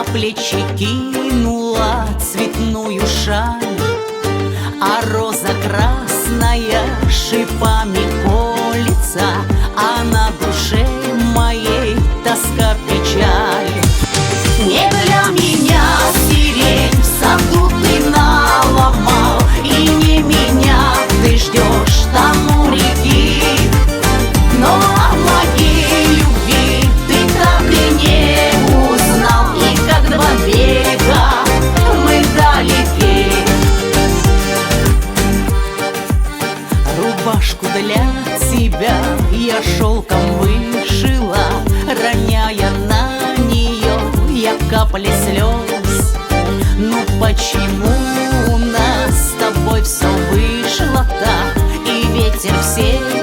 плечи кинула цветную шаль, а роза красная шипами колется, а на душе моей тоска, печаль. Не для меня сирень в саду ты наломал, и не меня ты ждешь там у реки, но о моей любви ты так и не узнал, и как два берега мы далеки. Рубашку для тебя я шелком вышила, роняя на нее я капли слез. Ну почему у нас с тобой все вышло так, и ветер все